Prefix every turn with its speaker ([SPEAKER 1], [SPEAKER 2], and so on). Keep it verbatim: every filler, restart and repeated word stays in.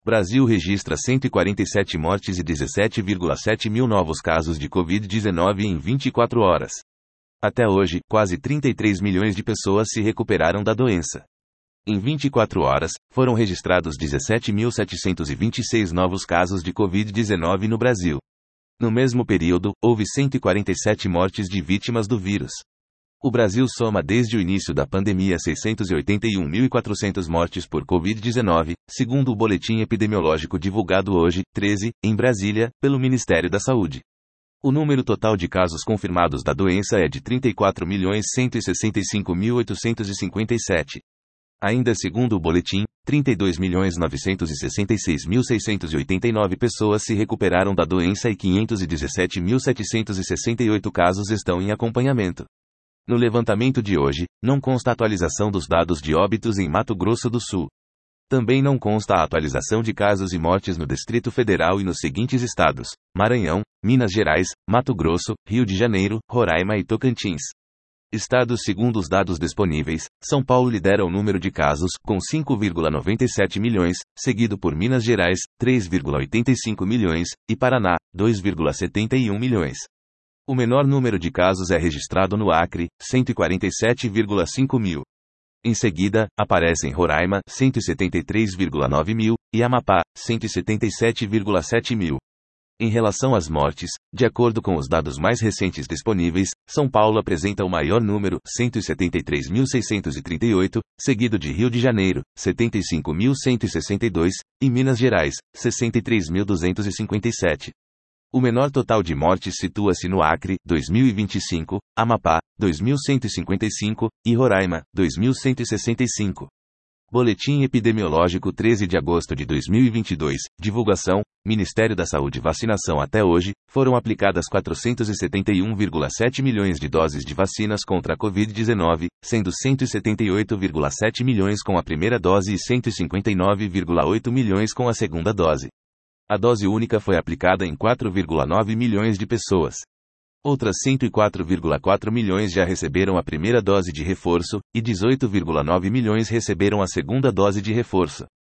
[SPEAKER 1] Brasil registra cento e quarenta e sete mortes e dezessete vírgula sete mil novos casos de covid dezenove em vinte e quatro horas. Até hoje, quase trinta e três milhões de pessoas se recuperaram da doença. Em vinte e quatro horas, foram registrados dezessete mil setecentos e vinte e seis novos casos de covid dezenove no Brasil. No mesmo período, houve cento e quarenta e sete mortes de vítimas do vírus. O Brasil soma desde o início da pandemia seiscentos e oitenta e um mil e quatrocentas mortes por covid dezenove, segundo o boletim epidemiológico divulgado hoje, treze, em Brasília, pelo Ministério da Saúde. O número total de casos confirmados da doença é de trinta e quatro milhões cento e sessenta e cinco mil oitocentos e cinquenta e sete. Ainda segundo o boletim, trinta e dois milhões novecentos e sessenta e seis mil seiscentos e oitenta e nove pessoas se recuperaram da doença e quinhentos e dezessete mil setecentos e sessenta e oito casos estão em acompanhamento. No levantamento de hoje, não consta a atualização dos dados de óbitos em Mato Grosso do Sul. Também não consta a atualização de casos e mortes no Distrito Federal e nos seguintes estados: Maranhão, Minas Gerais, Mato Grosso, Rio de Janeiro, Roraima e Tocantins. Estados segundo os dados disponíveis, São Paulo lidera o número de casos, com cinco vírgula noventa e sete milhões, seguido por Minas Gerais, três vírgula oitenta e cinco milhões, e Paraná, dois vírgula setenta e um milhões. O menor número de casos é registrado no Acre, cento e quarenta e sete vírgula cinco mil. Em seguida, aparecem Roraima, cento e setenta e três vírgula nove mil, e Amapá, cento e setenta e sete vírgula sete mil. Em relação às mortes, de acordo com os dados mais recentes disponíveis, São Paulo apresenta o maior número, cento e setenta e três mil seiscentos e trinta e oito, seguido de Rio de Janeiro, setenta e cinco mil cento e sessenta e dois, e Minas Gerais, sessenta e três mil duzentos e cinquenta e sete. O menor total de mortes situa-se no Acre, dois mil e vinte e cinco, Amapá, dois mil cento e cinquenta e cinco, e Roraima, dois mil cento e sessenta e cinco. Boletim Epidemiológico treze de agosto de dois mil e vinte e dois, divulgação, Ministério da Saúde. Vacinação. Até hoje, foram aplicadas quatrocentos e setenta e um vírgula sete milhões de doses de vacinas contra a covid dezenove, sendo cento e setenta e oito vírgula sete milhões com a primeira dose e cento e cinquenta e nove vírgula oito milhões com a segunda dose. A dose única foi aplicada em quatro vírgula nove milhões de pessoas. Outras cento e quatro vírgula quatro milhões já receberam a primeira dose de reforço, e dezoito vírgula nove milhões receberam a segunda dose de reforço.